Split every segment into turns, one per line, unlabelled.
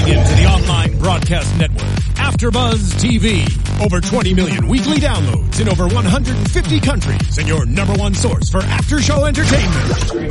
into the online broadcast network, AfterBuzz TV. Over 20 million weekly downloads in over 150 countries, and your number one source for after-show entertainment.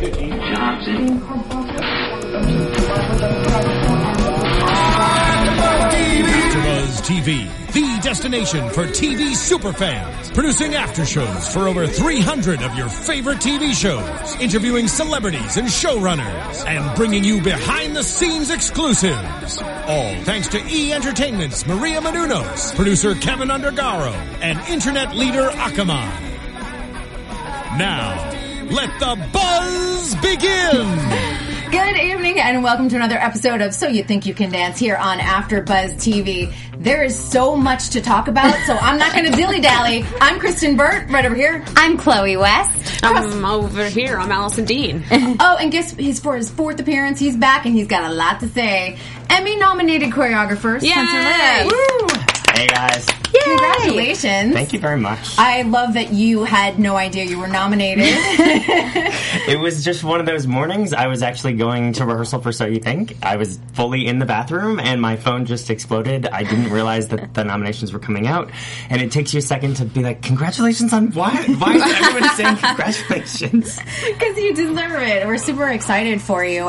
AfterBuzz TV, the destination for TV superfans, producing aftershows for over 300 of your favorite TV shows, interviewing celebrities and showrunners, and bringing you behind-the-scenes exclusives. All thanks to E! Entertainment's Maria Menounos, producer Kevin Undergaro, and internet leader Akamai. Now, let the buzz begin!
Good evening and welcome to another episode of So You Think You Can Dance here on AfterBuzz TV. There is so much to talk about, so I'm not going to dilly-dally. I'm Kristen Burt, right over here.
I'm Chloe West.
I'm over here. I'm Allison Dean.
Oh, and guess for his fourth appearance, he's back and he's got a lot to say. Emmy-nominated choreographer, Spencer Lipp.
Woo!
Hey guys.
Yay! Congratulations.
Thank you very much.
I love that you had no idea you were nominated.
It was just one of those mornings. I was actually going to rehearsal for So You Think. I was fully in the bathroom and my phone just exploded. I didn't realize that the nominations were coming out. And it takes you a second to be like, congratulations on what? Why is everyone saying congratulations?
Because you deserve it. We're super excited for you.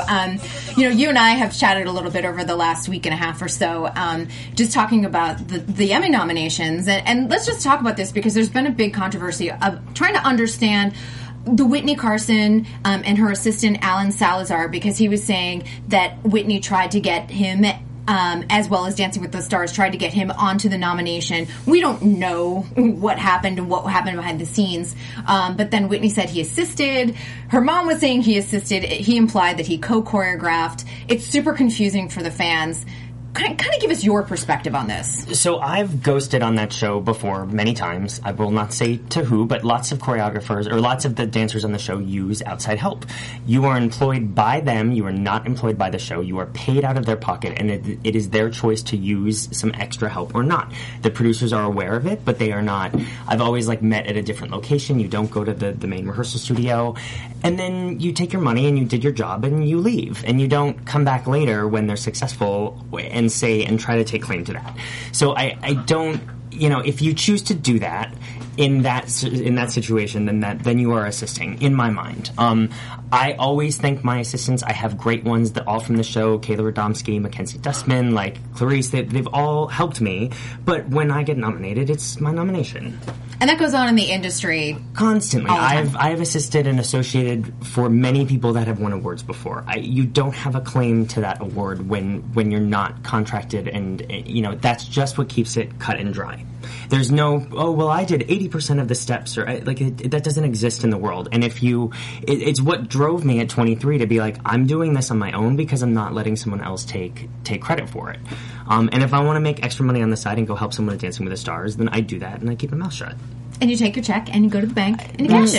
You and I have chatted a little bit over the last week and a half or so, just talking about the Emmy nominations. And let's just talk about this because there's been a big controversy of trying to understand the Whitney Carson and her assistant Alan Salazar, because he was saying that Whitney tried to get him, as well as Dancing with the Stars, tried to get him onto the nomination. We don't know what happened and what happened behind the scenes. But then Whitney said he assisted. Her mom was saying he assisted. He implied that he co-choreographed. It's super confusing for the fans. Kind of give us your perspective on this.
So I've ghosted on that show before many times. I will not say to who, but lots of choreographers or lots of the dancers on the show use outside help. You are employed by them. You are not employed by the show. You are paid out of their pocket, and it is their choice to use some extra help or not. The producers are aware of it, but they are not. I've always met at a different location. You don't go to the main rehearsal studio, and then you take your money and you did your job and you leave, and you don't come back later when they're successful and say and try to take claim to that. So I don't, if you choose to do that in that situation, then you are assisting, in my mind. I always thank my assistants. I have great ones that all from the show, Kayla Radomski, Mackenzie Dustman, Clarice, they've all helped me. But when I get nominated, it's my nomination.
And that goes on in the industry
constantly. I have assisted and associated for many people that have won awards before. You don't have a claim to that award when you're not contracted, and that's just what keeps it cut and dry. There's no, I did 80% of the steps, or that doesn't exist in the world. And it's what drove me at 23 to be like, I'm doing this on my own because I'm not letting someone else take credit for it. And if I want to make extra money on the side and go help someone at Dancing with the Stars, then I do that and I keep my mouth shut.
And you take your check and you go to the bank and you cash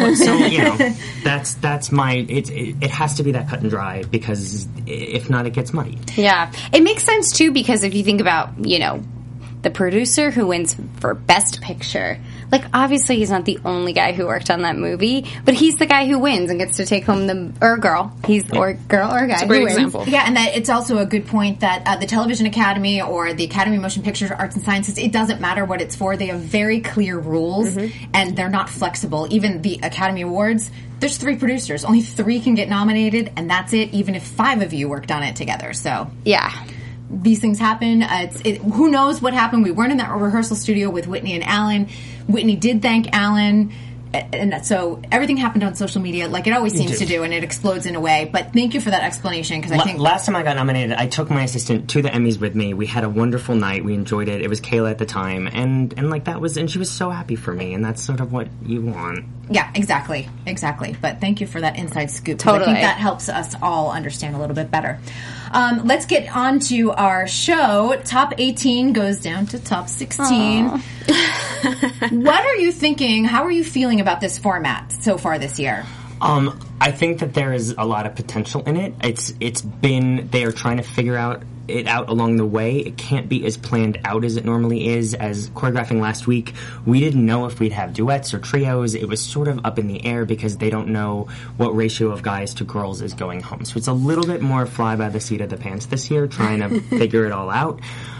it.
That's my. It has to be that cut and dry, because if not, it gets muddy.
Yeah, it makes sense too, because if you think about the producer who wins for Best Picture, obviously he's not the only guy who worked on that movie, but he's the guy who wins and gets to take home or girl. Or girl or guy.
It's a great example.
Yeah, and that it's also a good point that the Television Academy or the Academy of Motion Pictures, Arts and Sciences, it doesn't matter what it's for. They have very clear rules, and they're not flexible. Even the Academy Awards, there's 3 producers. Only 3 can get nominated, and that's it, even if 5 of you worked on it together. So
yeah.
These things happen. Who knows what happened? We weren't in that rehearsal studio with Whitney and Alan. Whitney did thank Alan. And so everything happened on social media, like it always seems to do, and it explodes in a way. But thank you for that explanation, because I think
last time I got nominated, I took my assistant to the Emmys with me. We had a wonderful night. We enjoyed it. It was Kayla at the time, and that was, and she was so happy for me, and that's sort of what you want.
Yeah, exactly. But thank you for that inside scoop.
Totally,
I think that helps us all understand a little bit better. Let's get on to our show. Top 18 goes down to top 16. What are you thinking? How are you feeling about this format so far this year?
I think that there is a lot of potential in it. They are trying to figure it out along the way. It can't be as planned out as it normally is. As choreographing last week, we didn't know if we'd have duets or trios. It was sort of up in the air because they don't know what ratio of guys to girls is going home. So it's a little bit more fly by the seat of the pants this year, trying to figure it all out.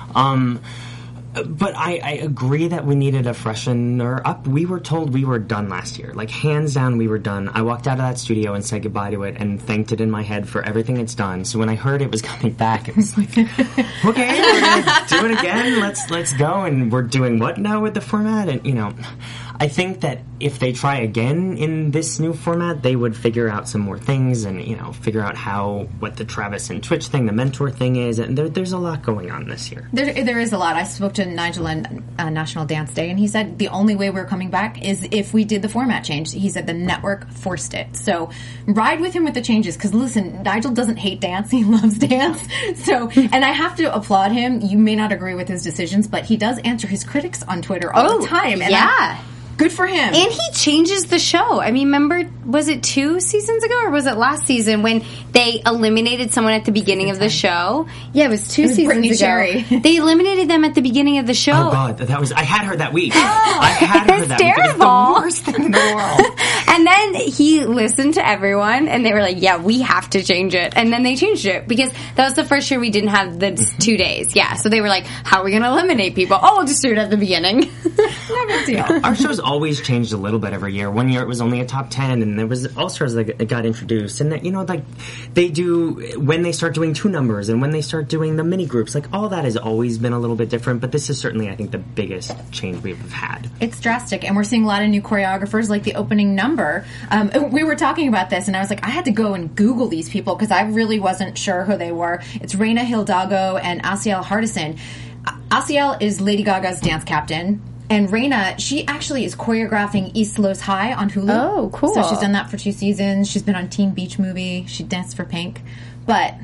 But I agree that we needed a freshener up. We were told we were done last year. Like, hands down, we were done. I walked out of that studio and said goodbye to it and thanked it in my head for everything it's done. So when I heard it was coming back, it was like, okay, we're going to do it again. Let's go. And we're doing what now with the format? And, I think that if they try again in this new format, they would figure out some more things and, figure out what the Travis and Twitch thing, the mentor thing is. And there's a lot going on this year.
There is a lot. I spoke to Nigel on National Dance Day, and he said the only way we're coming back is if we did the format change. He said the network forced it. So ride with him with the changes, because listen, Nigel doesn't hate dance. He loves dance. So, and I have to applaud him. You may not agree with his decisions, but he does answer his critics on Twitter all the time. And good for him.
And he changes the show. I mean, remember, was it 2 seasons ago or was it last season when they eliminated someone at the beginning of the show? Yeah, it was 2 seasons
Brittany
ago.
Cherry.
They eliminated them at the beginning of the show.
Oh, God. I had her that week. I had her that week. It was the worst thing in the world.
And then he listened to everyone, and they were like, yeah, we have to change it. And then they changed it, because that was the first year we didn't have the 2 days. Yeah, so they were like, how are we going to eliminate people? Oh, we'll just do it at the beginning.
No big deal.
Our show's always changed a little bit every year. One year it was only a top 10, and there was All-Stars that got introduced. And, they do, when they start doing 2 numbers and when they start doing the mini groups, all that has always been a little bit different. But this is certainly, I think, the biggest change we've had.
It's drastic, and we're seeing a lot of new choreographers, like the opening number. We were talking about this, and I was like, I had to go and Google these people because I really wasn't sure who they were. It's Reina Hidalgo and Asiel Hardison. Asiel is Lady Gaga's dance captain. And Reina, she actually is choreographing East Los High on Hulu.
Oh, cool.
So she's done that for 2 seasons. She's been on Teen Beach Movie. She danced for Pink. But,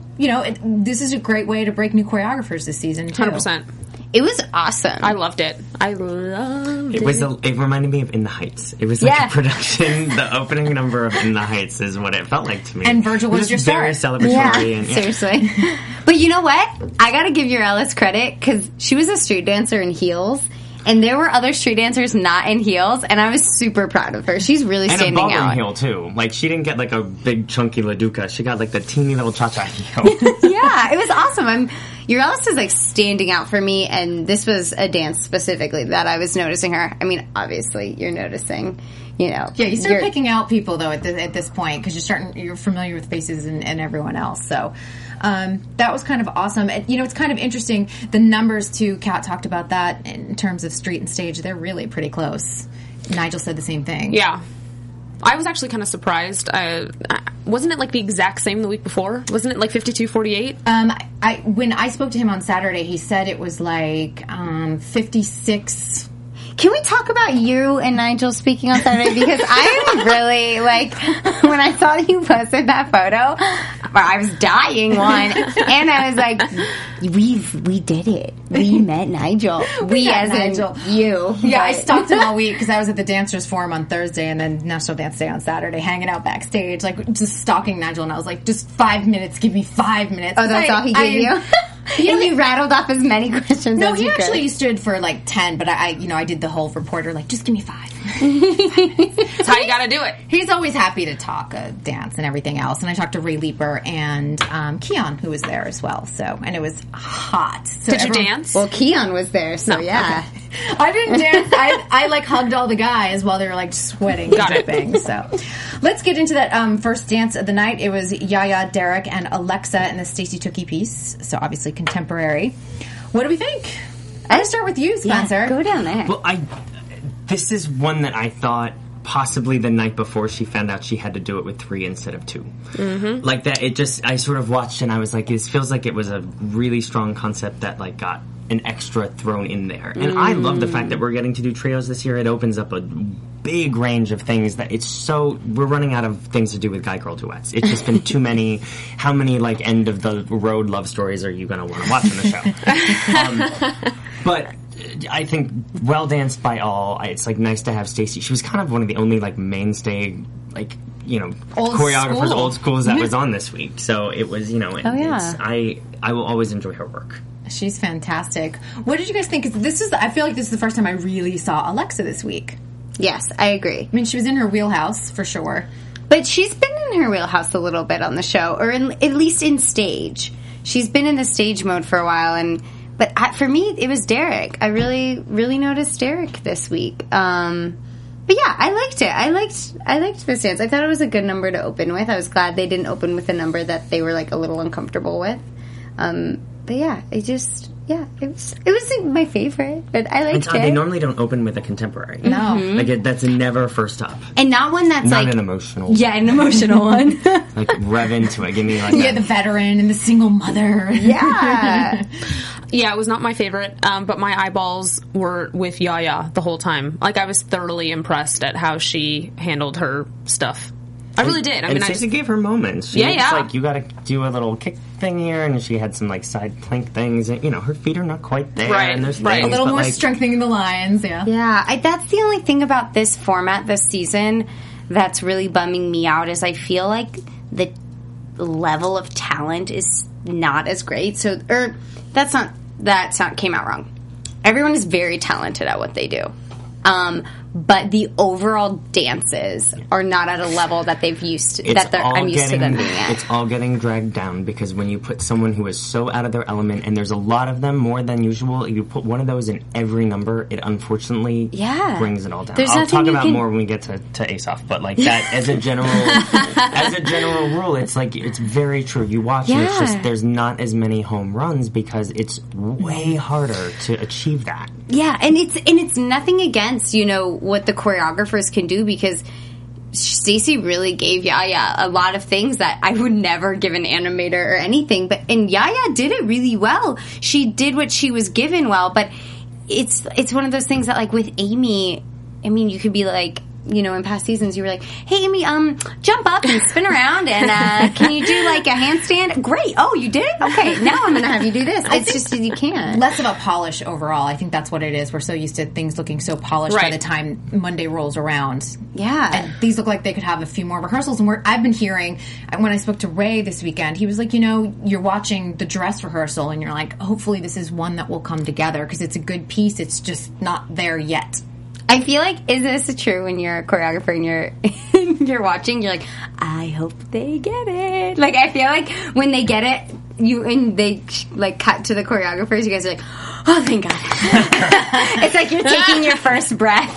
this is a great way to break new choreographers this season, too.
100%.
It was awesome.
I loved it.
It reminded me of In the Heights. It was like a production. The opening number of In the Heights is what it felt like to me.
And Virgil was your star.
Very celebratory.
Yeah, seriously. But you know what? I gotta give your Ellis credit, because she was a street dancer in heels. And there were other street dancers not in heels, and I was super proud of her. She's really standing out.
And a ballroom heel, too. She didn't get, a big, chunky LaDuca. She got, the teeny little cha-cha heel.
Yeah, it was awesome. Euryalus is, standing out for me, and this was a dance specifically that I was noticing her. I mean, obviously, you're noticing,
Yeah, you start picking out people, though, at this point, because you're familiar with faces and everyone else, so... that was kind of awesome. And, it's kind of interesting. The numbers, too, Kat talked about that in terms of street and stage. They're really pretty close. Nigel said the same thing.
Yeah. I was actually kind of surprised. Wasn't it, the exact same the week before? Wasn't it, 52-48?
When I spoke to him on Saturday, he said it was, 56...
Can we talk about you and Nigel speaking on Saturday? Because I am really, when I saw you posted that photo, I was dying one. And I was like, we did it. We met Nigel. We as Nigel. In you.
Yeah, I stalked him all week because I was at the Dancers Forum on Thursday and then National Dance Day on Saturday, hanging out backstage, just stalking Nigel. And I was like, just 5 minutes. Give me 5 minutes.
Oh, that's all he gave you? And you rattled off as many questions as you could.
No, he actually stood for 10, but I did the whole reporter, just give me 5.
That's how you gotta do it.
He's always happy to talk dance and everything else. And I talked to Ray Leeper and Keon, who was there as well. And it was hot. So
did you dance?
Well, Keon was there, so yeah.
Okay. I didn't dance. I hugged all the guys while they were sweating and dripping. So let's get into that first dance of the night. It was Yaya, Derek, and Alexa in the Stacey Tookie piece. So obviously contemporary. What do we think? I'll start with you, Spencer.
Yeah, go down there.
Well, this is one that I thought possibly the night before she found out she had to do it with 3 instead of 2. Mm-hmm. I sort of watched and I was like, this feels like it was a really strong concept that got an extra thrown in there. And I love the fact that we're getting to do trios this year. It opens up a big range of things that we're running out of things to do with guy-girl duets. It's just been too many. How many end of the road love stories are you going to want to watch on the show? But I think well danced by all. It's nice to have Stacey. She was kind of one of the only mainstay choreographers,
school.
old schools that was on this week. So it was, I will always enjoy her work.
She's fantastic. What did you guys think? 'Cause I feel like this is the first time I really saw Alexa this week.
Yes, I agree.
I mean, she was in her wheelhouse for sure.
But she's been in her wheelhouse a little bit on the show, or at least in stage. She's been in the stage mode for a while, but for me, it was Derek. I really, really noticed Derek this week. But yeah, I liked it. I liked this dance. I thought it was a good number to open with. I was glad they didn't open with a number that they were like a little uncomfortable with. But yeah, it was my favorite. But I liked it.
They normally don't open with a contemporary.
No,
like that's never first up,
and not one that's
not
like
an emotional.
Yeah, an emotional one.
Like rev into it. Give me like
the veteran and the single mother.
Yeah.
Yeah, it was not my favorite, but my eyeballs were with Yaya the whole time. Like, I was thoroughly impressed at how she handled her stuff. I really did. I mean,
Stacey gave her moments. She was
yeah.
like, you got to do a little kick thing here, and she had some like side plank things. And, her feet are not quite there.
Right,
and there's
right.
things,
A little
but,
more
like,
strengthening the lines. Yeah.
Yeah, that's the only thing about this format this season that's really bumming me out is I feel like the level of talent is not as great. That came out wrong. Everyone is very talented at what they do. But the overall dances are not at a level that I'm used to them being at.
It's all getting dragged down because when you put someone who is so out of their element, and there's a lot of them more than usual, you put one of those in every number, it unfortunately brings it all down. I'll talk about more when we get to Ace Off, but like that as a general rule, it's like it's very true. You watch and it's just there's not as many home runs because it's way harder to achieve that.
Yeah, and it's nothing against, what the choreographers can do because Stacey really gave Yaya a lot of things that I would never give an animator or anything. And Yaya did it really well. She did what she was given well, but it's one of those things that like with Amy, I mean, you could be like, in past seasons, you were like, hey, Amy, jump up and spin around and can you do like a handstand? Great. Oh, you did? Okay, now I'm going to have you do this. It's just you can't.
Less of a polish overall. I think that's what it is. We're so used to things looking so polished by the time Monday rolls around.
Yeah.
And these look like they could have a few more rehearsals. And I've been hearing, when I spoke to Ray this weekend, he was like, you're watching the dress rehearsal and you're like, hopefully this is one that will come together because it's a good piece. It's just not there yet.
I feel like, is this true when you're a choreographer and you're watching, you're like, I hope they get it. Like, I feel like when they get it, they like cut to the choreographers, you guys are like, oh, thank God. It's like you're taking your first breath.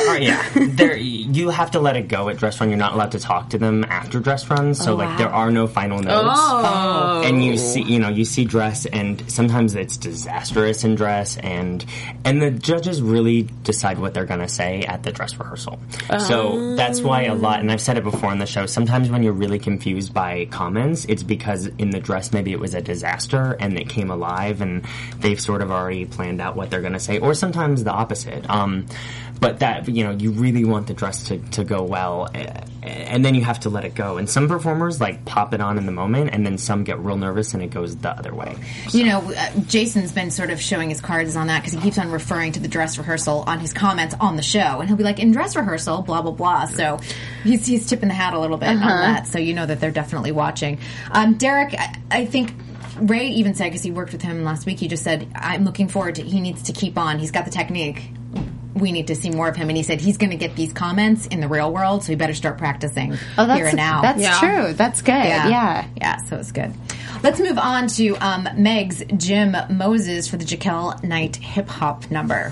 You have to let it go at dress run. You're not allowed to talk to them after dress runs. So there are no final notes.
Oh.
And you see dress, and sometimes it's disastrous in dress, and the judges really decide what they're going to say at the dress rehearsal. So that's why a lot, and I've said it before on the show, sometimes when you're really confused by comments, it's because in the dress maybe it was a disaster and it came alive and they've sort of already planned out what they're going to say, or sometimes the opposite. But that, you really want the dress to go well, and then you have to let it go. And some performers, like, pop it on in the moment, and then some get real nervous and it goes the other way. So.
Jason's been sort of showing his cards on that because he keeps on referring to the dress rehearsal on his comments on the show. And he'll be like, in dress rehearsal, blah, blah, blah. So he's tipping the hat a little bit on that. So that they're definitely watching. Derek, I think Ray even said, because he worked with him last week, he just said, I'm looking forward to, he needs to keep on. He's got the technique. We need to see more of him. And he said he's going to get these comments in the real world, so he better start practicing here and now.
That's true. That's good. Yeah,
so it's good. Let's move on to Meg's Jim Moses for the Jekyll Knight hip-hop number.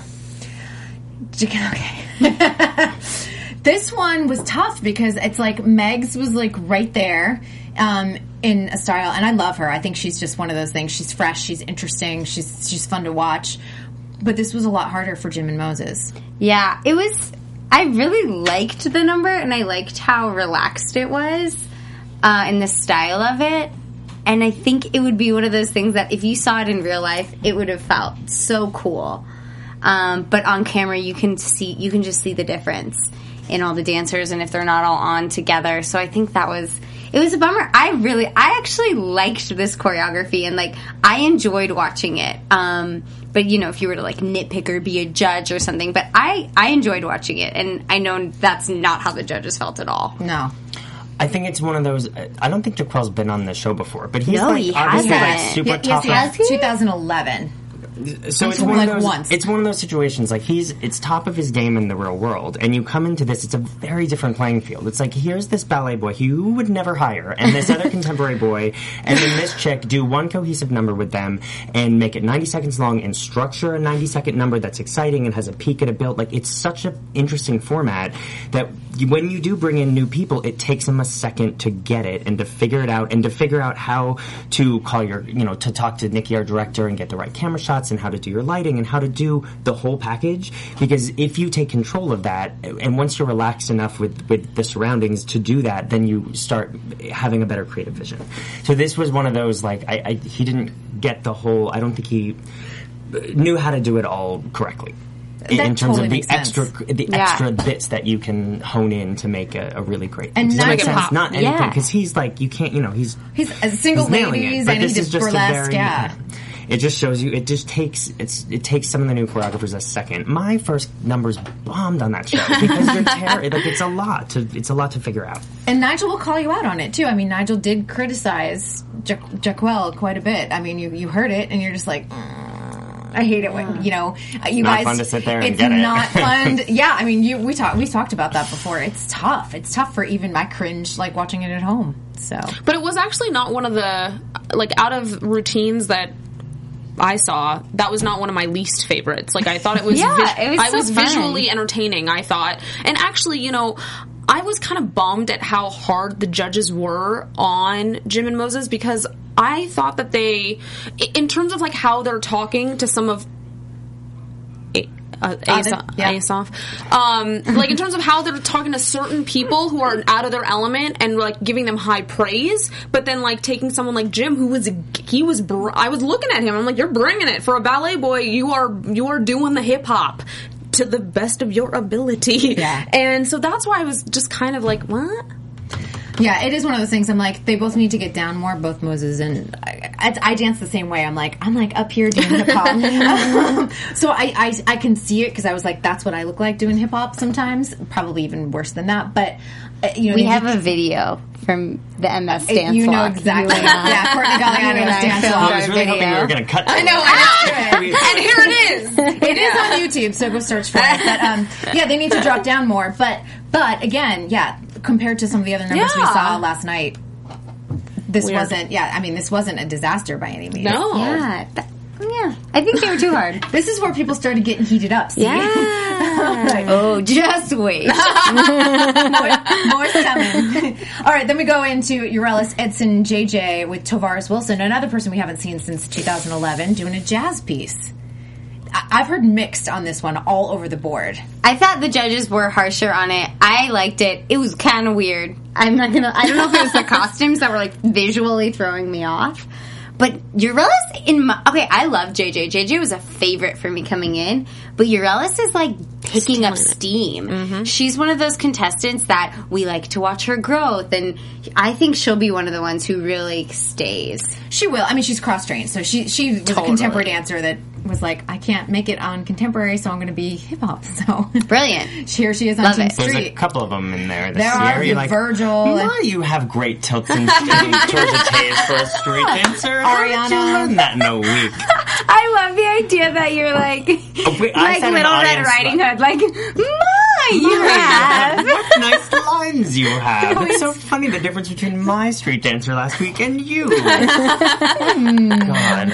Okay. This one was tough because it's like Meg's was like right there in a style, and I love her. I think she's just one of those things. She's fresh, she's interesting, she's fun to watch. But this was a lot harder for Jim and Moses.
Yeah, it was. I really liked the number, and I liked how relaxed it was, and the style of it. And I think it would be one of those things that if you saw it in real life, it would have felt so cool. But on camera, you can just see the difference in all the dancers, and if they're not all on together. So I think it was a bummer. I actually liked this choreography, and like I enjoyed watching it. But if you were to like nitpick or be a judge or something, but I enjoyed watching it, and I know that's not how the judges felt at all.
No.
I think it's one of those. I don't think Jaquel's been on the show before, but he's
No,
like
he
obviously like
hasn't.
super top.
Yes, 2011.
So it's one of those. It's one of those situations. Like it's top of his game in the real world, and you come into this. It's a very different playing field. It's like here's this ballet boy who you would never hire, and this other contemporary boy, and then this chick. Do one cohesive number with them and make it 90 seconds long and structure a 90-second number that's exciting and has a peak at a build. Like it's such an interesting format that when you do bring in new people, it takes them a second to get it and to figure it out and to figure out how to call to talk to Nikki, our director, and get the right camera shots and how to do your lighting and how to do the whole package. Because if you take control of that, and once you're relaxed enough with the surroundings to do that, then you start having a better creative vision. So this was one of those, like, he didn't get the whole, I don't think he knew how to do it all correctly. In terms
totally
of the extra bits that you can hone in to make a really great thing.
And
does that make
not
sense?
pop.
Not anything, because he's like, you can't, he's
a single
nailing it.
ladies
But
and he
this
did
is just
burlesque,
it just shows you. It just takes it takes some of the new choreographers a second. My first numbers bombed on that show because it's a lot to figure out.
And Nigel will call you out on it too. I mean, Nigel did criticize Jaquel quite a bit. I mean, you heard it and you're just like, I hate it when you
not
guys.
Fun to sit there and
it's
get it.
not fun. Yeah, I mean, we talked about that before. It's tough. It's tough for even my cringe, like watching it at home. So,
But it was actually not one of the, like, out of routines that I saw, that was not one of my least favorites. Like, I thought it was,
it was so fun.
visually entertaining, I thought. And actually, I was kind of bummed at how hard the judges were on Jim and Moses, because I thought that they, in terms of like how they're talking to some of Aesop, like in terms of how they're talking to certain people who are out of their element and like giving them high praise, but then like taking someone like Jim, I was looking at him, I'm like, you're bringing it for a ballet boy. You are doing the hip hop to the best of your ability.
Yeah.
And so that's why I was just kind of like, what?
yeah, it is one of those things. I'm like, they both need to get down more, both Moses and I dance the same way. I'm like up here doing hip hop. So I can see it because I was like, that's what I look like doing hip hop sometimes. Probably even worse than that. But
we have a video from the MS dance
you know
walk.
exactly. Yeah, Courtney Galliano's dance walk.
I was really hoping you were going to cut.
I know.
And here it is.
It is on YouTube, so go search for it. But they need to drop down more. But again, compared to some of the other numbers we saw last night, this wasn't. Yeah, I mean, this wasn't a disaster by any means.
No.
Yeah, I think they were too hard.
This is where people started getting heated up. See?
Yeah. Oh, just wait.
More's coming. All right, then we go into Euryalus Edson JJ with Tavares Wilson, another person we haven't seen since 2011, doing a jazz piece. I've heard mixed on this one all over the board.
I thought the judges were harsher on it. I liked it. It was kind of weird. I don't know if it was the costumes that were like visually throwing me off. But Euryalus I love JJ. JJ was a favorite for me coming in, but Euryalus is like picking up steam. Mm-hmm. She's one of those contestants that we like to watch her growth, and I think she'll be one of the ones who really stays.
She will. I mean, she's cross-trained, so she was a contemporary dancer that was like, I can't make it on contemporary, so I'm going to be hip-hop. So
brilliant.
Here she is on Team Street.
There's a couple of them in there.
There are Virgil.
Why do you have great tilts and Georgia Tays for a street dancer? How did you learn that in a week?
I love the idea that you're like Little Red Riding Hood. Like, you have.
What nice lines you have. It's so funny, the difference between my street dancer last week and you. God.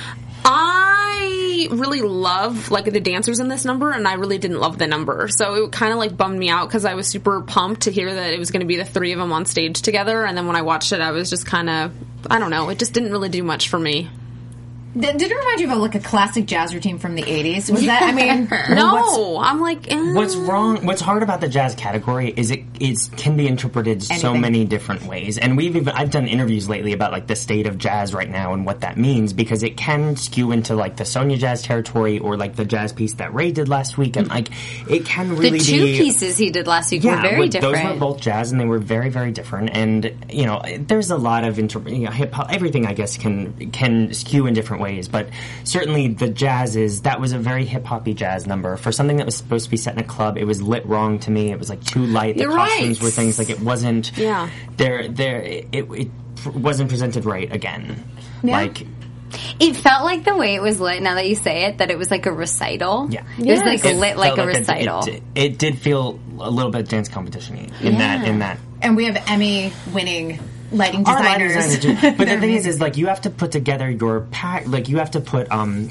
I really love like the dancers in this number, and I really didn't love the number, so it kind of like bummed me out because I was super pumped to hear that it was going to be the three of them on stage together, and then when I watched it, I was just kind of, I don't know, it just didn't really do much for me.
Did it remind you of a classic jazz routine from the 80s? Was that, I mean...
No, I'm like...
What's wrong, what's hard about the jazz category is it can be interpreted so many different ways. And I've done interviews lately about like the state of jazz right now and what that means, because it can skew into like the Sonia Jazz territory or like the jazz piece that Ray did last week, and like it can really be...
The two pieces he did last week were very different.
Those were both jazz and they were very, very different. And, there's a lot of hip-hop, everything I guess can skew in different ways. But certainly the that was a very hip-hoppy jazz number. For something that was supposed to be set in a club, it was lit wrong to me. It was like too light. The costumes were things like it wasn't.
Yeah.
It wasn't presented right again.
Yeah.
Like.
It felt like the way it was lit, now that you say it, that it was like a recital.
Yeah.
It was like lit like a recital.
It did feel a little bit dance competition-y in that.
And we have Emmy-winning lighting
Our
designers.
lighting designers do. But the thing is like you have to put together your pack. Like you have to put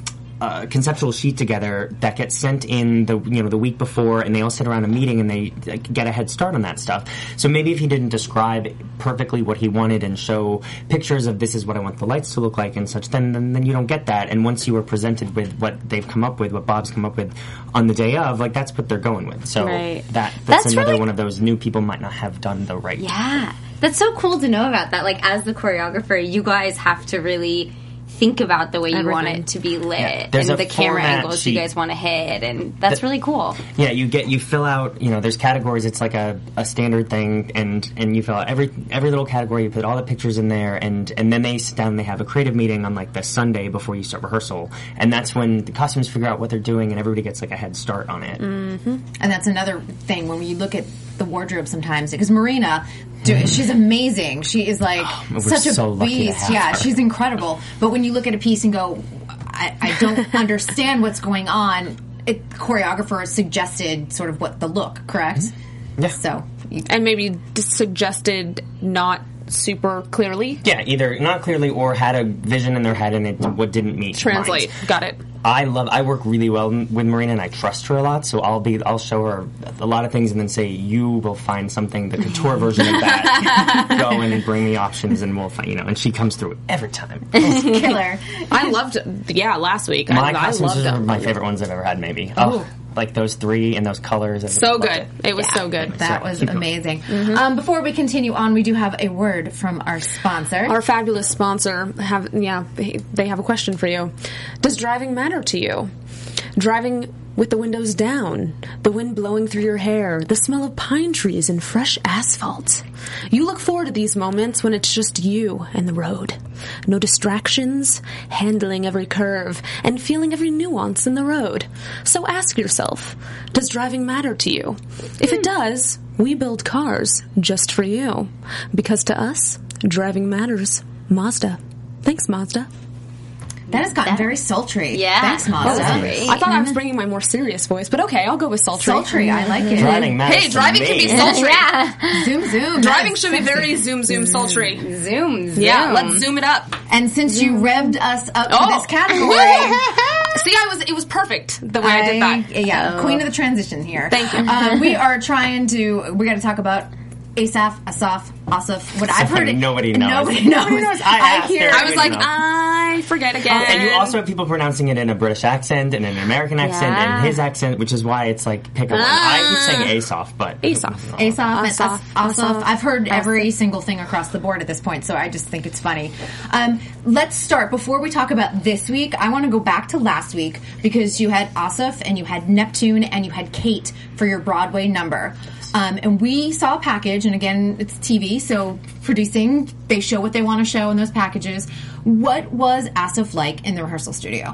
a conceptual sheet together that gets sent in the week before, and they all sit around a meeting and they get a head start on that stuff. So maybe if he didn't describe perfectly what he wanted and show pictures of this is what I want the lights to look like and such, then you don't get that. And once you were presented with what they've come up with, what Bob's come up with on the day of, like that's what they're going with. So that's another
really
one of those new people might not have done the right.
Yeah. That's so cool to know about that. Like, as the choreographer, you guys have to really think about the way you want it to be lit and the camera angles you guys want to hit, and that's really cool.
Yeah, you fill out, there's categories. It's like a standard thing, and you fill out every little category. You put all the pictures in there, and then they sit down and they have a creative meeting on like the Sunday before you start rehearsal, and that's when the costumes figure out what they're doing, and everybody gets like a head start on it.
Mm-hmm. And that's another thing when you look at the wardrobe sometimes, because Marina, she's amazing. She is like such a beast. Yeah, she's incredible. But when you look at a piece and go, I don't understand what's going on, choreographer suggested sort of what the look, correct?
Yeah.
So,
and maybe suggested not super clearly.
Yeah, either not clearly or had a vision in their head and what didn't meet.
Translate.
Mind.
Got it.
I work really well with Marina, and I trust her a lot. So I'll show her a lot of things, and then say, "You will find something, the couture version of that. Go in and bring me options, and we'll find." And she comes through every time.
Killer.
I loved. Yeah, last week.
My
I
costumes
loved
are
them.
my favorite ones I've ever had. Maybe.
Ooh.
Like those three and those colors.
So good. It was so good.
That was amazing. Mm-hmm. Before we continue on, we do have a word from our sponsor.
Our fabulous sponsor they have a question for you. Does driving matter to you? Driving with the windows down, the wind blowing through your hair, the smell of pine trees and fresh asphalt. You look forward to these moments when it's just you and the road. No distractions, handling every curve, and feeling every nuance in the road. So ask yourself, does driving matter to you? If it does, we build cars just for you. Because to us, driving matters. Mazda. Thanks, Mazda.
That has gotten very sultry.
Yeah.
Thanks, Mazda.
I thought I was bringing my more serious voice, but okay, I'll go with sultry.
Sultry, I like it.
Driving matters.
Hey, driving can be sultry.
Yeah.
Zoom.
Driving should be very zoom sultry.
Zoom.
Yeah, let's zoom it up.
And since you revved us up for this category...
See, it was perfect the way I did that.
Yeah, queen of the transition here.
Thank you.
We are we're going to talk about Asaf, what I've heard.
Nobody knows.
Nobody knows.
I was like, I forget again.
And you also have people pronouncing it in a British accent and an American accent and his accent, which is why it's like pick a one. I keep saying Asaf, but
Asaf.
Asaf. I've heard every single thing across the board at this point, so I just think it's funny. Let's start. Before we talk about this week, I want to go back to last week because you had Asaf and you had Neptune and you had Kate for your Broadway number. And we saw a package, and again, it's TV, so producing, they show what they want to show in those packages. What was Asaf like in the rehearsal studio?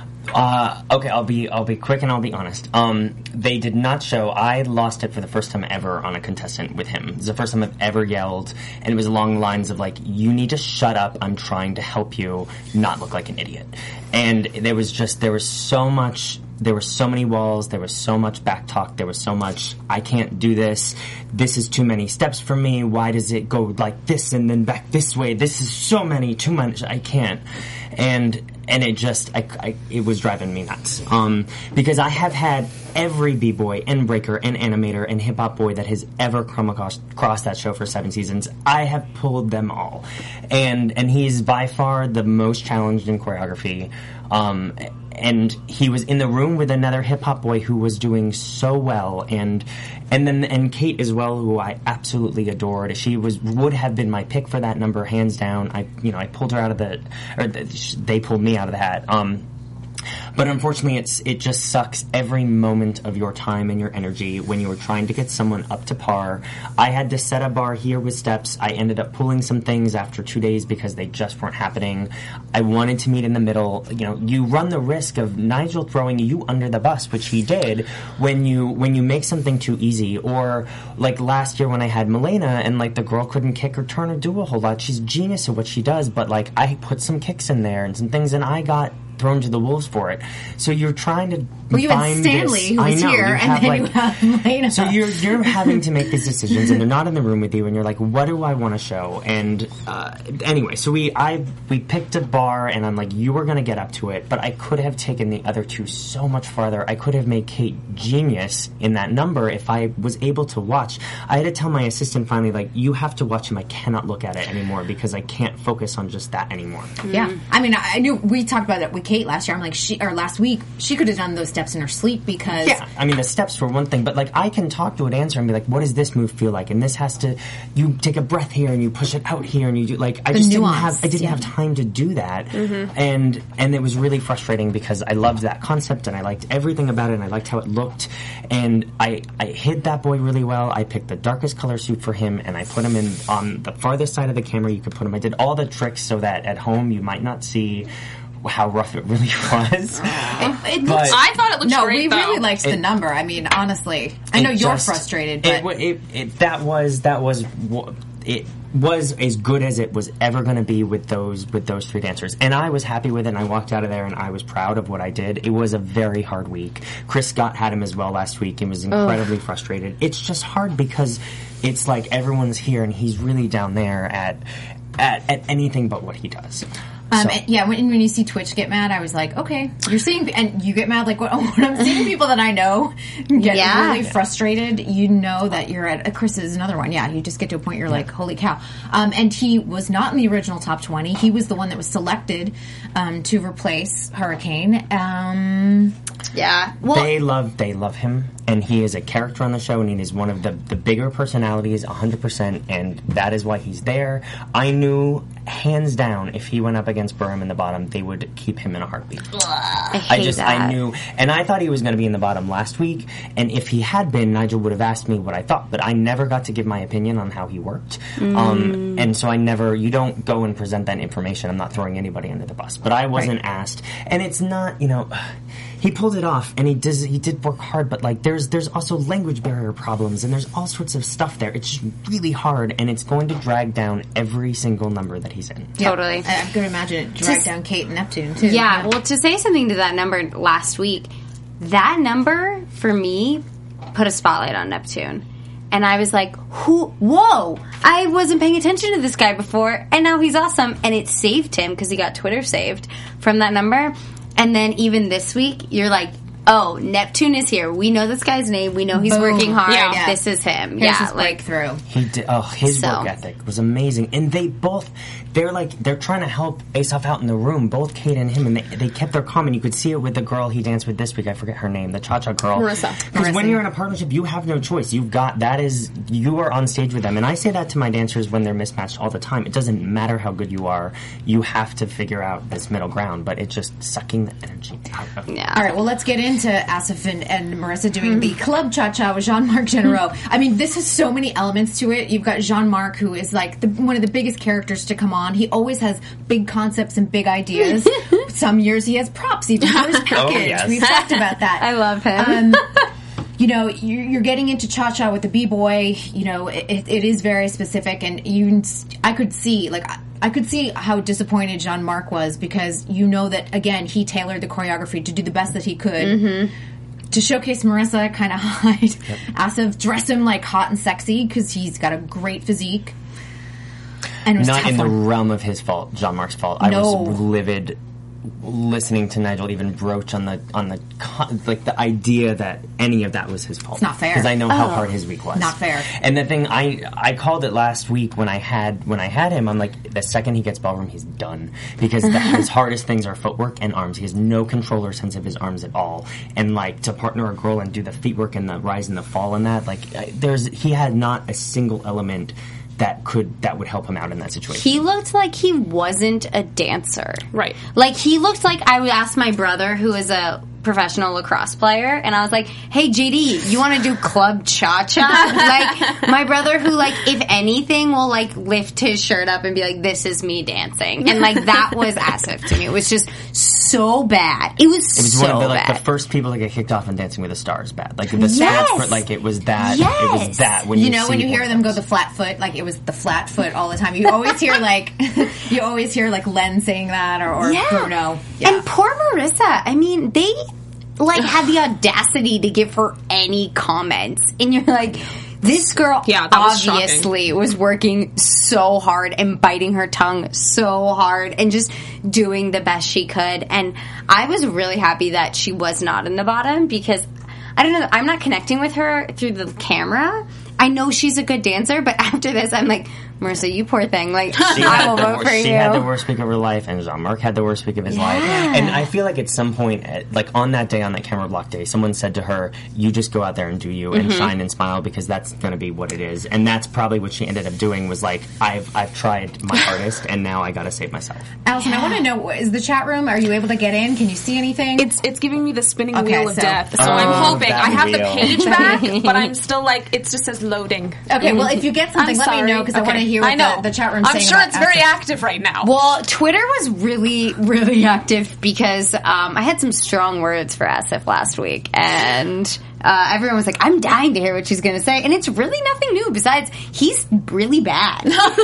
Okay, I'll be quick and I'll be honest. They did not show. I lost it for the first time ever on a contestant with him. It's the first time I've ever yelled, and it was along the lines of like, "You need to shut up. I'm trying to help you not look like an idiot." And there was so much. There were so many walls, there was so much back talk, there was so much, I can't do this, this is too many steps for me, why does it go like this and then back this way, this is too much, I can't. And it just, it was driving me nuts. Because I have had every b-boy and breaker and animator and hip-hop boy that has ever come across that show for 7 seasons. I have pulled them all. And he's by far the most challenged in choreography. And he was in the room with another hip-hop boy who was doing so well, and Kate as well, who I absolutely adored. She would have been my pick for that number, hands down. I pulled her out of they pulled me out of the hat. But unfortunately, it just sucks every moment of your time and your energy when you were trying to get someone up to par. I had to set a bar here with steps. I ended up pulling some things after 2 days because they just weren't happening. I wanted to meet in the middle. You know, you run the risk of Nigel throwing you under the bus, which he did when you make something too easy. Or like last year when I had Milena and like the girl couldn't kick or turn or do a whole lot. She's genius at what she does, but like I put some kicks in there and some things, and I got thrown to the wolves for it. So you're trying to
you had Stanley, who was here, and then you have Milena.
So you're having to make these decisions, and they're not in the room with you, and you're like, what do I want to show? And anyway, so we picked a bar, and I'm like, you were going to get up to it, but I could have taken the other two so much farther. I could have made Kate genius in that number if I was able to watch. I had to tell my assistant finally, like, you have to watch him. I cannot look at it anymore because I can't focus on just that anymore.
Yeah. I mean, I knew we talked about it with Kate last year. I'm like, last week, she could have done those steps in her sleep because...
Yeah, I mean, the steps were one thing, but, like, I can talk to an dancer and be like, what does this move feel like? And this has to... You take a breath here and you push it out here and you do... Like, I just didn't have time to do that. Mm-hmm. And it was really frustrating because I loved that concept and I liked everything about it and I liked how it looked. And I hid that boy really well. I picked the darkest color suit for him and I put him in on the farthest side of the camera you could put him. I did all the tricks so that at home you might not see how rough it really was.
I thought it looked great,
we really liked the number. I mean, honestly. I know you're frustrated, but...
It was as good as it was ever going to be with those 3 dancers. And I was happy with it, and I walked out of there, and I was proud of what I did. It was a very hard week. Chris Scott had him as well last week and was incredibly frustrated. It's just hard because it's like everyone's here, and he's really down there at anything but what he does.
Yeah, when you see Twitch get mad, I was like, okay, you're seeing, and you get mad, like, when I'm seeing people that I know get really frustrated, you know that you're at, Chris is another one, you just get to a point you're like, holy cow. And he was not in the original top 20, he was the one that was selected to replace Hurricane.
Well, they love him, and he is a character on the show, and he is one of the bigger personalities, 100%, and that is why he's there. I knew, hands down, if he went up against Burham in the bottom, they would keep him in a heartbeat. I knew, and I thought he was going to be in the bottom last week, and if he had been, Nigel would have asked me what I thought, but I never got to give my opinion on how he worked, and so you don't go and present that information. I'm not throwing anybody under the bus, but I wasn't asked, and it's not, he pulled it off, and he did work hard, but like there's also language barrier problems, and there's all sorts of stuff there. It's just really hard, and it's going to drag down every single number that he's in.
Yeah.
Totally.
I'm going to imagine it drag down Kate and Neptune, too.
Yeah, well, to say something to that number last week, that number, for me, put a spotlight on Neptune. And I was like, whoa, I wasn't paying attention to this guy before, and now he's awesome. And it saved him, because he got Twitter saved from that number. And then even this week, you're like, oh, Neptune is here. We know this guy's name. We know he's working hard.
Yeah.
This is him.
Here's his breakthrough.
He did. Oh, his work ethic was amazing. And they're trying to help Asaf out in the room, both Kate and him, and they kept their calm, and you could see it with the girl he danced with this week. I forget her name, the Cha-Cha girl.
Marissa.
Because when you're in a partnership, you have no choice. You are on stage with them. And I say that to my dancers when they're mismatched all the time. It doesn't matter how good you are. You have to figure out this middle ground, but it's just sucking the energy out of it.
Yeah. All right, well, let's get into Asaf and Marissa doing the Club Cha-Cha with Jean-Marc Genereux. I mean, this has so many elements to it. You've got Jean-Marc, who is like one of the biggest characters to come on. He always has big concepts and big ideas. Some years he has props even for his package. Oh, yes. We've talked about that.
I love him.
You're getting into Cha-Cha with the B-Boy. It is very specific, and I could see how disappointed Jean-Marc was, because that, again, he tailored the choreography to do the best that he could. To showcase Marissa, kind of hide Asaf, dress him like hot and sexy, because he's got a great physique. And it was
not in the
one.
realm of his fault, Jean-Marc's fault. I was livid listening to Nigel even broach on the idea that any of that was his fault.
It's not fair.
Because I know how hard his week was.
Not fair.
And the thing, I called it last week when I had him. I'm like, the second he gets ballroom, he's done, because his hardest things are footwork and arms. He has no control or sense of his arms at all. And like, to partner a girl and do the feet work and the rise and the fall and that, like, he had not a single element that would help him out in that situation.
He looked like he wasn't a dancer.
Right.
Like, he looked like I would ask my brother, who is a professional lacrosse player, and I was like, hey, JD, you want to do club cha-cha? Like, my brother, who, like, if anything, will, like, lift his shirt up and be like, this is me dancing. And, like, that was Asif to me. It was just so bad. It was so
one of the, like,
bad.
the first people to get kicked off in Dancing with the Stars bad. Like, the spots for, like, it was that.
Yes.
It was that. When you
when you hear them go the flat foot, like, it was the flat foot all the time. You always hear, like, Len saying that or Bruno. Yeah.
And poor Marissa. I mean, they, like, had the audacity to give her any comments. And you're like, this girl obviously was working so hard and biting her tongue so hard and just doing the best she could. And I was really happy that she was not in the bottom because, I don't know, I'm not connecting with her through the camera. I know she's a good dancer, but after this, I'm like, Marissa, you poor thing. Like, I will vote for you.
She had the worst week of her life, and Jean-Marc had the worst week of his life. And I feel like at some point, like on that day, on that camera block day, someone said to her, you just go out there and do you and shine and smile because that's going to be what it is. And that's probably what she ended up doing was like, I've tried my hardest, and now I got to save myself.
Allison, I want to know, is the chat room, are you able to get in? Can you see anything?
It's giving me the spinning wheel of death. So
Oh,
I'm hoping.
that
I have the
wheel.
page back, but I'm still like, it just says loading.
Okay, well, if you get something,
I'm
let me
sorry.
know because I want to hear what the chat room's saying.
I'm sure
about
it's very
Asif.
active right now.
Well, Twitter was really, really active because I had some strong words for Asif last week, and everyone was like, I'm dying to hear what she's going to say. And it's really nothing new besides he's really bad.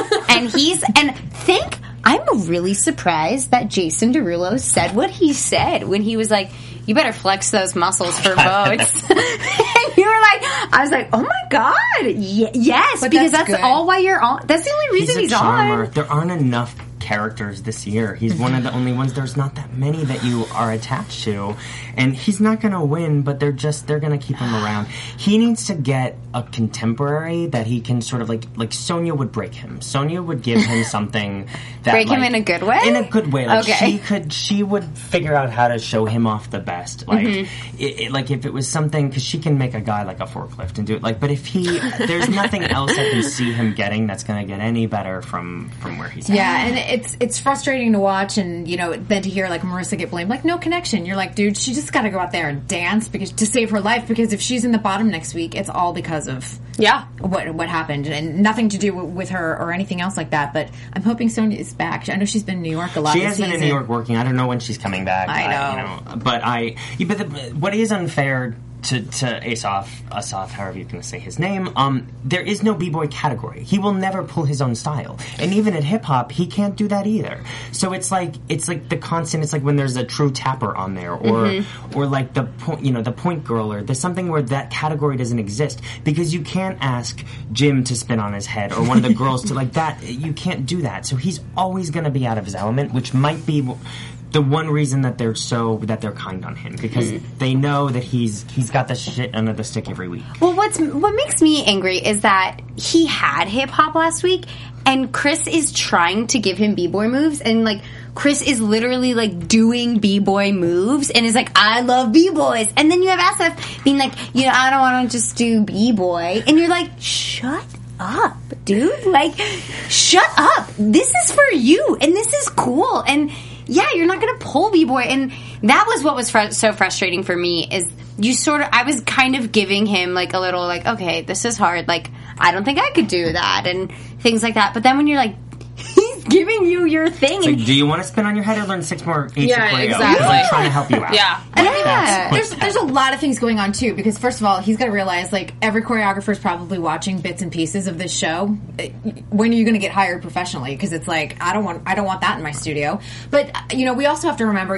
I'm really surprised that Jason Derulo said what he said when he was like, you better flex those muscles for votes. And you were like, I was like, oh my God, yes,
But
because
that's
that's
good.
all why you're on. That's the only reason he's
a charmer.
on.
There aren't enough characters this year. He's one of the only ones. There's not that many that you are attached to, and he's not going to win. But they're going to keep him around. He needs to get a contemporary that he can sort of like Sonia would break him. Sonia would give him something that
Break him in a good way?
In a good way. Like
Okay.
she would figure out how to show him off the best. Like like if it was something, because she can make a guy like a forklift and do it. Like, but if there's nothing else I can see him getting that's going to get any better from where he's at.
Yeah, and it's frustrating to watch, and then to hear like Marissa get blamed, like no connection. You're like, dude, she just got to go out there and dance to save her life. Because if she's in the bottom next week, it's all because of what happened, and nothing to do with her or anything else like that. But I'm hoping Sonia is back. I know she's been in New York a lot.
She
this
has been in
season.
New York working. I don't know when she's coming back.
I know.
But what is unfair to Asaf, however you can say his name, there is no b-boy category. He will never pull his own style, and even at hip hop, he can't do that either. So it's like the constant. It's like when there's a true tapper on there, or like the point girl, or there's something where that category doesn't exist because you can't ask Jim to spin on his head or one of the girls to like that. You can't do that. So he's always going to be out of his element, which might be the one reason that they're kind on him, because they know that he's got the shit under the stick every week.
Well, what makes me angry is that he had hip hop last week, and Chris is trying to give him b-boy moves, and like Chris is literally like doing b-boy moves, and is like, I love b-boys, and then you have Asif being like, I don't want to just do b-boy, and you're like, shut up, dude, like shut up. This is for you, and this is cool, and yeah, you're not going to pull b-boy. And that was what was so frustrating for me is I was kind of giving him like a little like, okay, this is hard. Like, I don't think I could do that and things like that. But then when you're like, he's giving you your thing.
It's like, do you want to spin on your head or learn 6 more H
exactly.
I'm trying to help you out.
Yeah.
There's a lot of things going on too, because first of all, he's got to realize like every choreographer is probably watching bits and pieces of this show. When are you going to get hired professionally? Because it's like I don't want that in my studio. But we also have to remember,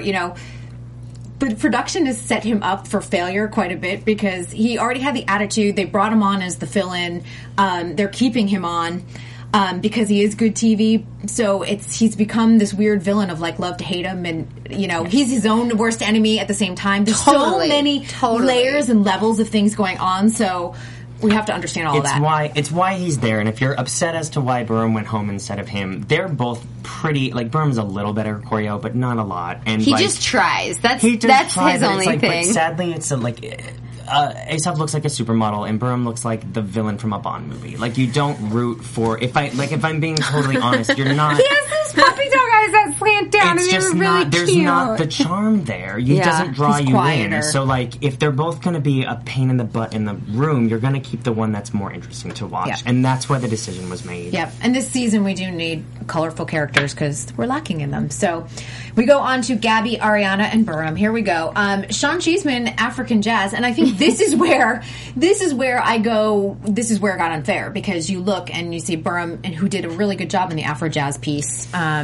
the production has set him up for failure quite a bit because he already had the attitude. They brought him on as the fill-in. They're keeping him on. Because he is good TV, so he's become this weird villain of like love to hate him, and he's his own worst enemy at the same time. There's so many layers and levels of things going on, so we have to understand all that.
It's why he's there, and if you're upset as to why Burham went home instead of him, they're both pretty. Like Burham's a little better choreo, but not a lot. And
he just tries. That's
tries,
his only thing.
But sadly, it's Aesop looks like a supermodel, and Burham looks like the villain from a Bond movie. Like, you don't root for... If I'm being totally honest, you're not...
He has those puppy dog eyes that slant down,
It's
and
just
they're really
not... There's
cute.
not the charm there. It doesn't draw
he's
you
quieter.
in. So, like, if they're both going to be a pain in the butt in the room, you're going to keep the one that's more interesting to watch.
Yeah.
And that's why the decision was made.
Yep. And this season we do need colorful characters because we're lacking in them. So we go on to Gabby, Ariana, and Burham. Here we go. Sean Cheeseman, African Jazz, and I think this is where I go. This is where it got unfair because you look and you see Burham, and who did a really good job in the Afro Jazz piece.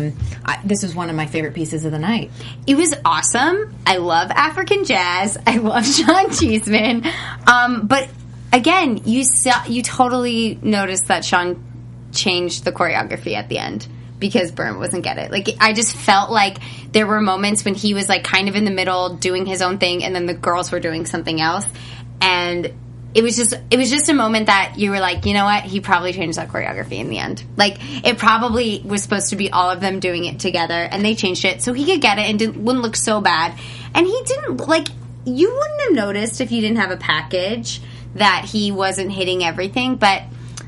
This was one of my favorite pieces of the night.
It was awesome. I love African Jazz. I love Sean Cheeseman. But again, you totally noticed that Sean changed the choreography at the end because Burham wasn't get it. Like, I just felt like there were moments when he was like kind of in the middle doing his own thing, and then the girls were doing something else, and it was just a moment that you were like, you know what, he probably changed that choreography in the end. Like, it probably was supposed to be all of them doing it together, and they changed it so he could get it and wouldn't look so bad. And he didn't, like, you wouldn't have noticed if you didn't have a package that he wasn't hitting everything, but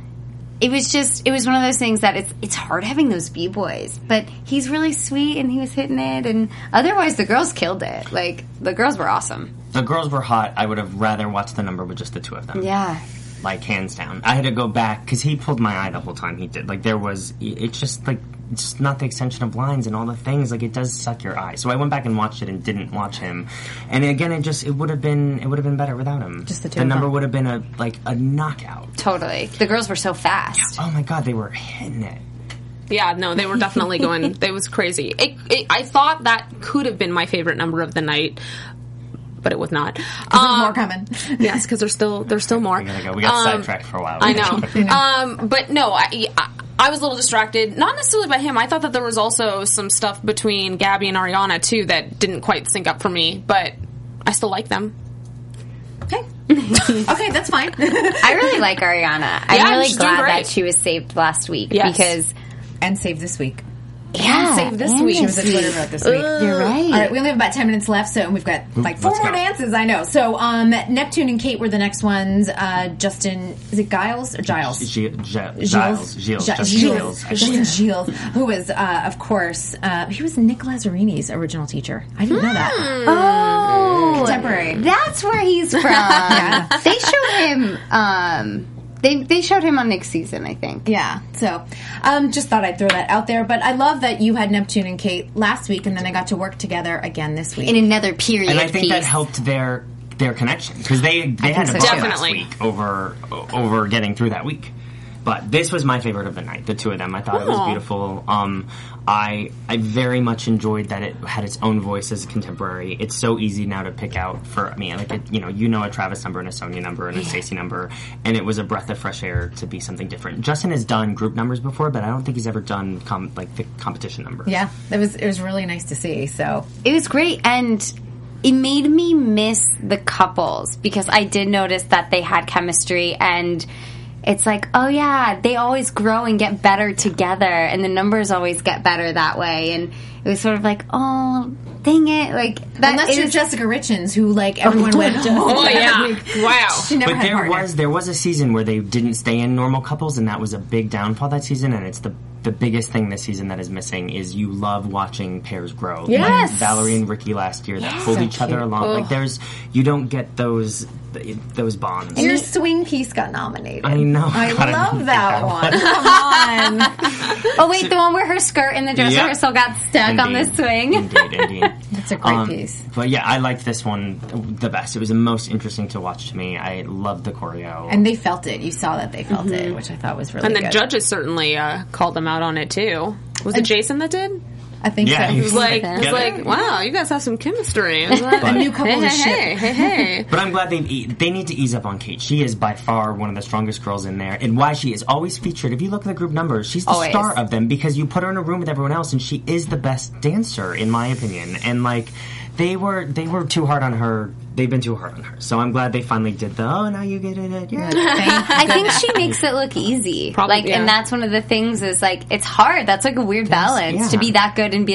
it was one of those things that it's hard having those B-boys, but he's really sweet and he was hitting it, and otherwise the girls killed it. Like, the girls were awesome.
The girls were hot. I would have rather watched the number with just the two of them.
Yeah.
Like, hands down. I had to go back because he pulled my eye the whole time he did. Like, it's just not the extension of lines and all the things. Like, it does suck your eye. So I went back and watched it and didn't watch him. And again, it would have been better without him.
Just the two
The
of
number
them.
would have been a knockout.
Totally. The girls were so fast.
Oh my god, they were hitting it.
Yeah, no, they were definitely going. It was crazy. I thought that could have been my favorite number of the night, but it was not.
There's more coming.
Yes, because there's still more.
We gotta go. We got sidetracked for a while.
I know. But no, I was a little distracted. Not necessarily by him. I thought that there was also some stuff between Gabby and Ariana too that didn't quite sync up for me. But I still like them.
Okay. Okay, that's fine.
I really like Ariana. I'm really
she's doing
glad
great.
that she was saved last week because
And save this week.
yeah,
saved this
and
week.
She was a Twitter vote this week.
You're right.
All right, we only have about 10 minutes left, so we've got like 4
let's
more
go.
dances, I know. So, Neptune and Kate were the next ones. Justin, is it Giles or Giles?
Giles.
Justin Giles, who was, of course, he was Nick Lazarini's original teacher. I didn't know that.
Oh,
Contemporary.
that's where he's from. They showed him. They showed him on next season, I think.
Yeah, so just thought I'd throw that out there. But I love that you had Neptune and Kate last week, and then they got to work together again this week.
In another period
And I think
piece.
that helped their connection because they had
so
a
too.
bump last
Definitely.
week over getting through that week. But this was my favorite of the night, the two of them. I thought it was
Aw.
beautiful. I very much enjoyed that it had its own voice as a contemporary. It's so easy now to pick out for me. Like, you know a Travis number and a Sonia number and a Stacey number, and it was a breath of fresh air to be something different. Justin has done group numbers before, but I don't think he's ever done the competition number.
Yeah, it was really nice to see. So
It was great, and it made me miss the couples because I did notice that they had chemistry, and it's like, oh yeah, they always grow and get better together, and the numbers always get better that way. And it was sort of like, oh, dang it, like that.
unless you're
is-
Jessica Richens, who like everyone went,
Oh yeah! Wow.
She never
But
had a partner.
there was a season where they didn't stay in normal couples, and that was a big downfall that season. And it's the biggest thing this season that is missing is you love watching pairs grow.
Yes.
Like Valerie and Ricky last year that pulled
So
each other
cute.
along. Like you don't get those bonds.
Your swing piece got nominated.
I know.
I
God, I
love
didn't
that
think
one. Come on.
Oh wait, the one where her skirt and the dress
Yep.
rehearsal got stuck on the
Indeed.
swing.
Indeed.
It's a great piece.
But yeah, I liked this one the best. It was the most interesting to watch to me. I loved the choreo.
And they felt it. You saw that they felt it, which I thought was really
And the
good.
judges certainly called them out on it too. Was it Jason that did?
I think
Yeah,
so.
he
It was like,
Yeah.
it was like, wow, you guys have some chemistry. It was like,
A new couple to
hey,
ship.
hey.
But I'm glad they need to ease up on Kate. She is by far one of the strongest girls in there, and why she is always featured. If you look at the group numbers, she's the
Always.
star of them because you put her in a room with everyone else, and she is the best dancer in my opinion. And like they were too hard on her. They've been too hard on her. So I'm glad they finally did now you get it. Yeah.
I think she makes it look easy.
Probably,
like,
yeah.
and that's one of the things is like it's hard. That's like a weird balance
yeah.
to be that good and be like,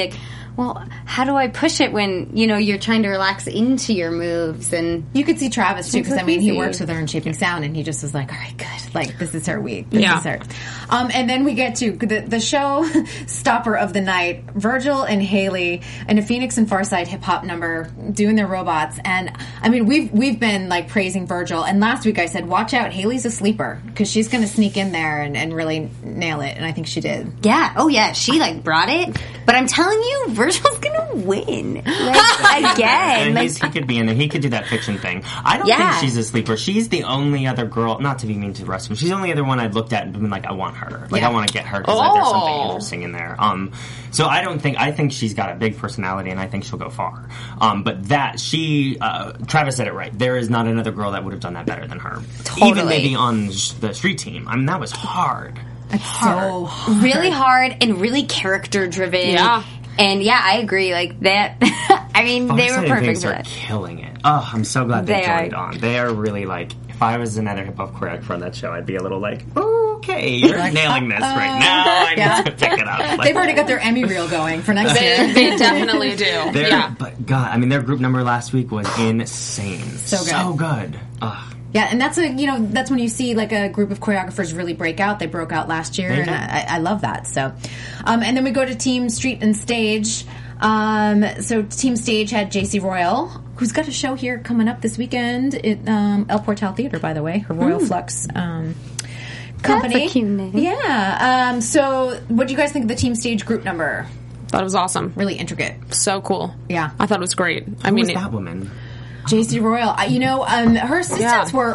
well, how do I push it when, you're trying to relax into your moves? And
you could see Travis, too, because,
so
he
easy.
works with her in Shaping Sound, and he just was like, all right, good. Like, this is her week. This
Yeah.
is her. And then we get to the show stopper of the night, Virgil and Haley, and a Phoenix and Farside hip-hop number doing their robots. And, we've been, like, praising Virgil. And last week I said, watch out, Haley's a sleeper, because she's going to sneak in there and really nail it. And I think she did.
yeah, oh yeah, she like brought it. But I'm telling you, Virgil's gonna win. Like, again.
And he could be in there. He could do that fiction thing. I don't
Yeah.
think she's a sleeper. She's the only other girl, not to be mean to the rest of them, she's the only other one I'd looked at and been like, I want her. Like,
Yeah.
I want to get her because there's something interesting in there. So I think she's got a big personality and I think she'll go far. But Travis said it right. There is not another girl that would have done that better than her.
Totally.
Even maybe on the street team. that was hard.
It's so hard.
Really hard and really character driven.
Yeah.
And yeah, I agree. Like that. they were
Farside and
perfect
Vince
for
are
that.
killing it. Oh, I'm so glad they
They are.
joined on. They are really like, if I was another hip hop choreographer on that show, I'd be a little like, okay, you're nailing this right now. I need to pick it up. Like,
They've already got their Emmy reel going for next year.
They definitely do.
But God, their group number last week was insane.
So good.
Ugh.
Yeah, and that's that's when you see like a group of choreographers really break out. They broke out last year,
They
and
did.
I love that. So, and then we go to Team Street and Stage. So Team Stage had JC Royal, who's got a show here coming up this weekend at El Portal Theater, by the way, her Royal Flux company.
That's a cute name.
Yeah. So, what do you guys think of the Team Stage group number?
Thought it was awesome.
Really intricate.
So cool.
Yeah.
I thought it was great.
Who was that woman?
JC Royal. Her assistants were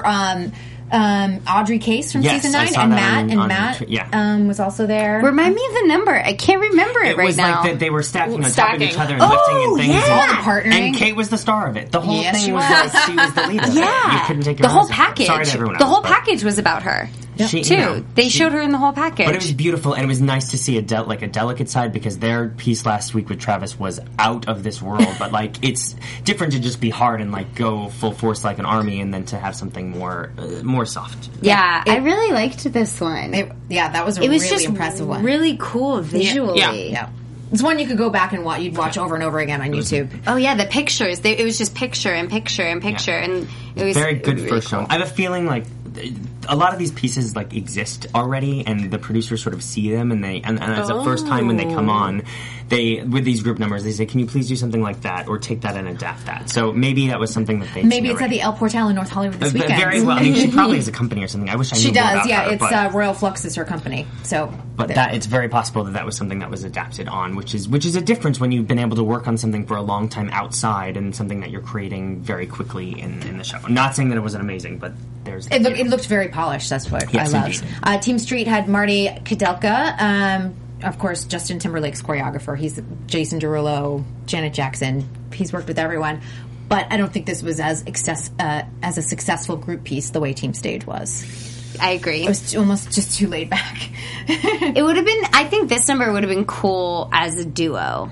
Audrey Case from
Yes,
season
I
9,
saw
and
that
Matt,
on
Matt was also there.
Remind me of the number. I can't remember it,
It
right
was
now.
like that they were stacking on top of
Stacking.
each other and lifting and things.
yeah.
All the partnering.
And Kate was the star of it. The whole
Yes,
thing
she
was
was.
like she was the leader.
Yeah,
You couldn't take your
the whole
eyes off her.
package.
Sorry to everyone
the
else,
whole
but
package was about her.
she-
Too. They showed her in the whole package.
But it was beautiful, and it was nice to see a delicate side, because their piece last week with Travis was out of this world. But like, it's different to just be hard and like go full force like an army, and then to have something more soft.
yeah, I really liked this one.
That was a
it was
really
just
impressive one.
really cool visually.
Yeah.
It's one you could go back and watch. You'd watch over and over again on YouTube.
Oh yeah, the pictures. It was just picture and picture and picture, and it was
Very good
really
first
cool.
show. I have a feeling like a lot of these pieces like exist already, and the producers sort of see them, and as the first time when they come on, they with these group numbers, they say, "Can you please do something like that, or take that and adapt that?" So maybe that was something that they
Maybe it's at the El Portal in North Hollywood this weekend.
Very well. She probably has a company or something. I wish I knew
She
more
does.
about
Yeah,
her,
it's
but-
Royal Flux is her company. So,
But it's very possible that was something that was adapted on, which is a difference when you've been able to work on something for a long time outside and something that you're creating very quickly in the show. I'm not saying that it wasn't amazing, but there's
it looked very polished. That's what
Yes,
I loved.
indeed.
Team Street had Marty Kudelka. Of course, Justin Timberlake's choreographer. He's Jason Derulo, Janet Jackson. He's worked with everyone. But I don't think this was as a successful group piece the way Team Stage was.
I agree.
It was almost just too laid back.
It would have been. I think this number would have been cool as a duo.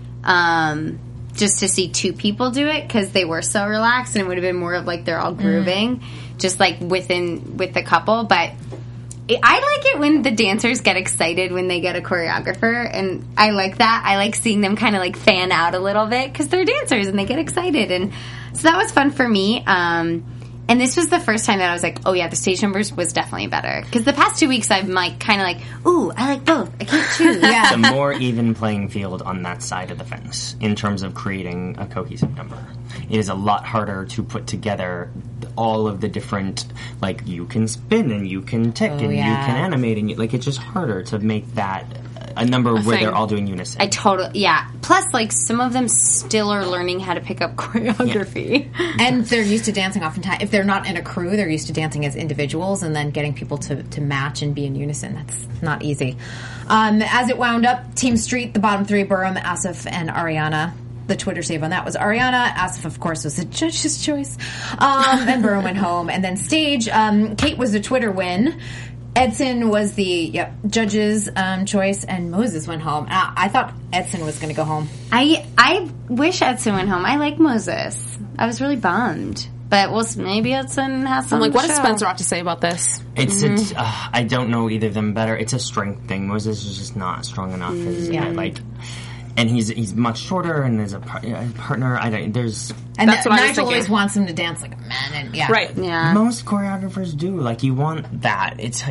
Just to see two people do it, because they were so relaxed, and it would have been more of like they're all grooving, just like with the couple. But I like it when the dancers get excited when they get a choreographer, and I like that. I like seeing them kind of like fan out a little bit because they're dancers and they get excited, and so that was fun for me. And this was the first time that I was like, oh yeah, the stage numbers was definitely better. Because the past 2 weeks I'm like, kind of like, ooh, I like both. I can't choose.
Yeah.
a more even playing field on that side of the fence in terms of creating a cohesive number. It is a lot harder to put together all of the different, like, you can spin and you can tick and you can animate, and like, it's just harder to make that a number where
thing.
they're all doing unison.
I totally, yeah. Plus, like, some of them still are learning how to pick up choreography.
And they're used to dancing oftentimes. If they're not in a crew, they're used to dancing as individuals, and then getting people to match and be in unison. That's not easy. As it wound up, Team Street, the bottom three, Burham, Asif, and Ariana. The Twitter save on that was Ariana. Asif, of course, was the judge's choice. And Burham went home. And then Stage, Kate was the Twitter win. Edson was the judge's choice, and Moses went home. I thought Edson was going to go home.
I wish Edson went home. I like Moses. I was really bummed. But maybe Edson has
I'm
some
like, what does
show.
Spencer have to say about this?
It's I don't know either of them better. It's a strength thing. Moses is just not strong enough. Like, and he's much shorter, and there's a partner.
And
that's what I was
Nigel
thinking.
always wants him to dance like a man, and
Right.
Yeah.
Most choreographers do. Like, you want that. It's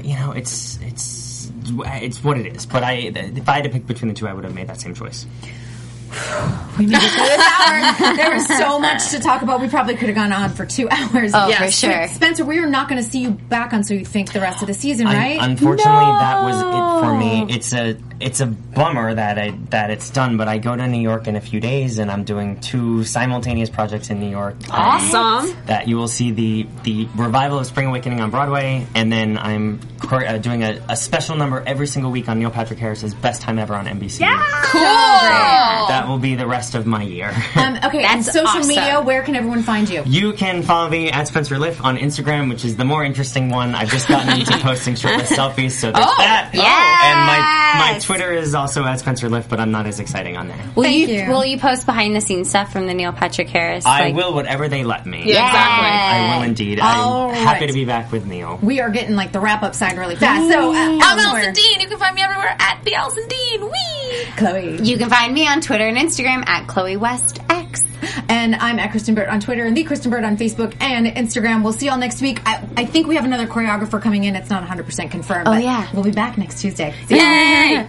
it's what it is. But if I had to pick between the two, I would have made that same choice.
We made it through this hour. There was so much to talk about. We probably could have gone on for 2 hours.
Oh, for sure.
Spencer, we are not going to see you back on So You Think the rest of the season, right?
Unfortunately, that was it for me. It's a bummer that it's done, but I go to New York in a few days, and I'm doing 2 simultaneous projects in New York.
Awesome.
That you will see the revival of Spring Awakening on Broadway, and then I'm doing a special number every single week on Neil Patrick Harris's Best Time Ever on NBC.
Yeah!
Cool.
That will be the rest of my year.
Okay, and
That's
social
awesome.
media, where can everyone find you?
You can follow me at Spencer Liff on Instagram, which is the more interesting one. I've just gotten into posting shirtless selfies, so there's that.
Yes.
And my Twitter is also at Spencer Liff, but I'm not as exciting on there.
Will you post behind the scenes stuff from the Neil Patrick Harris?
I will, whatever they let me.
Yeah, exactly.
I will indeed.
All
I'm happy
right.
to be back with Neil.
We are getting like the wrap-up sign really fast. So,
I'm
Elsewhere.
Elson Dean. You can find me everywhere at the Elson Dean. Whee!
Chloe.
You can find me on Twitter and Instagram at Chloe West X.
And I'm at Kristen Burt on Twitter and the Kristen Burt on Facebook and Instagram. We'll see y'all next week. I think we have another choreographer coming in. It's not 100% confirmed.
Oh,
but
yeah.
We'll be back next Tuesday.
Yay!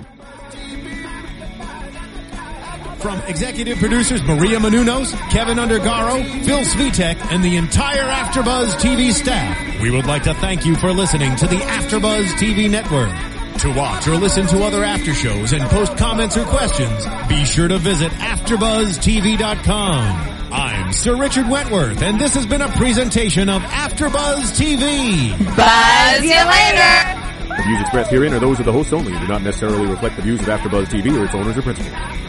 From executive producers Maria Menounos, Kevin Undergaro, Phil Svitek, and the entire AfterBuzz TV staff, we would like to thank you for listening to the AfterBuzz TV network. To watch or listen to other after shows and post comments or questions, be sure to visit AfterBuzzTV.com. I'm Sir Richard Wentworth, and this has been a presentation of AfterBuzz TV.
Buzz you later!
The views expressed herein are those of the hosts only and do not necessarily reflect the views of AfterBuzz TV or its owners or principals.